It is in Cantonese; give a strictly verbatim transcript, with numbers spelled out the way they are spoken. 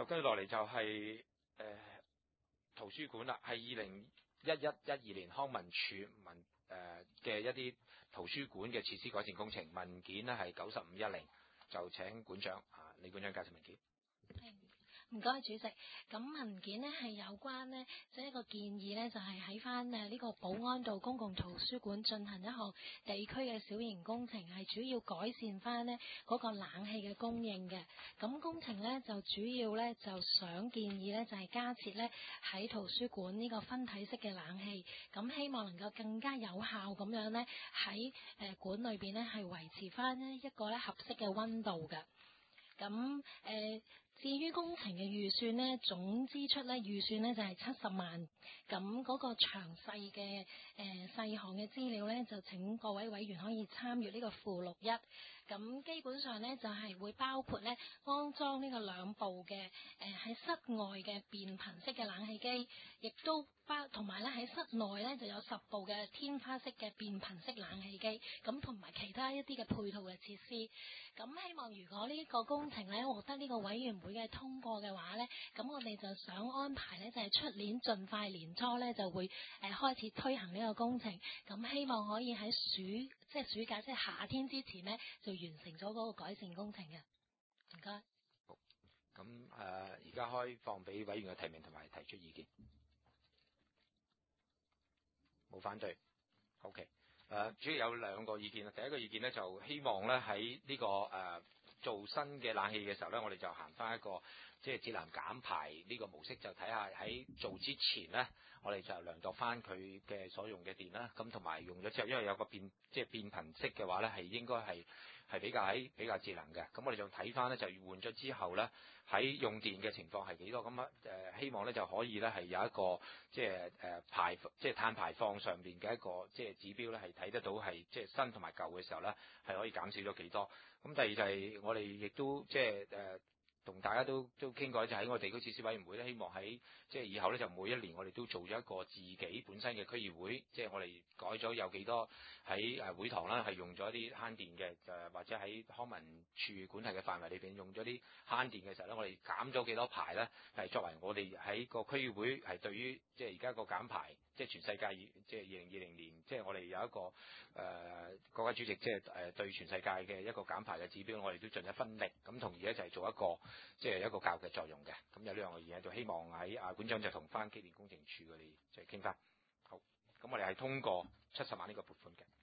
就跟住落嚟就係、是、誒、呃、圖書館啦，係二零一一一二年康文署文誒嘅一啲圖書館嘅設施改善工程文件呢係九十五一零，就請館長啊李館長介紹文件。 唔該，主席。咁文件呢係有關呢，即係一個建議呢，就係喺翻誒呢個保安道公共圖書館進行一項地區嘅小型工程，係主要改善翻呢嗰個冷氣嘅供應嘅。咁工程呢，就主要呢，就想建議呢，就係加設呢喺圖書館呢個分體式嘅冷氣，咁希望能夠更加有效咁樣呢，喺誒館裏邊呢，係維持翻呢一個呢合適嘅溫度嘅。咁誒、呃，至於工程嘅預算呢，總支出呢預算呢就係七十萬。咁嗰個詳細嘅誒細項嘅資料呢，就請各位委員可以參閱呢個附錄一。咁基本上呢，就係、是、會包括呢安裝呢個兩部嘅誒喺室外嘅變頻式嘅冷氣機，亦都包同埋呢喺室內呢就有十部嘅天花式嘅變頻式冷氣機，咁同埋其他一啲嘅配套嘅設施。咁希望如果呢個工程呢獲得呢個委員會嘅通過嘅話呢，咁我哋就想安排呢，就係出年盡快年初呢就會誒、呃、開始推行呢個工程，咁希望可以喺暑即係暑假即係夏天之前呢就完成咗嗰個改善工程嘅。唔該。 好，咁誒而家開放俾委員嘅提名同埋提出意見，冇反對。OK，誒、呃、主要有兩個意見啦。第一個意見呢，就希望呢喺呢、這個誒。呃做新嘅冷氣嘅時候呢，我哋就行翻一個即係節能減排呢個模式，就睇下喺做之前呢，我哋就量度翻佢嘅所用嘅電啦。咁同埋用咗之後，因為有個變即係變頻式嘅話呢，係應該係係比較喺比較節能嘅。咁我哋就睇翻呢，就換咗之後呢，喺用電嘅情況係幾多？咁啊誒，希望呢就可以呢係有一個即係誒排即係碳排放上邊嘅一個即係指標呢，係睇得到係即係新同埋舊嘅時候呢，係可以減少咗幾多。咁第二就係我哋亦都即係誒同大家都都傾過，就喺我哋地區設施委員會咧，希望喺即係以後咧，就每一年我哋都做咗一個自己本身嘅區議會，即係我哋改咗有幾多喺誒會堂啦，係用咗啲慳電嘅，誒或者喺康文署管轄嘅範圍裏邊用咗啲慳電嘅時候咧，我哋減咗幾多排咧，係作為我哋喺個區議會係對於即係而家個減排，即係全世界即係二零二零年，即係我哋有一個誒、呃、國家主席即係誒對全世界嘅一個減排嘅指標，我哋都盡一分力，咁同而咧就係做一個即係一個教育嘅作用嘅。咁有呢樣嘅嘢，就希望喺啊館長就同翻機電工程署佢哋即係傾翻。好，咁我哋係通過七十萬呢個撥款嘅。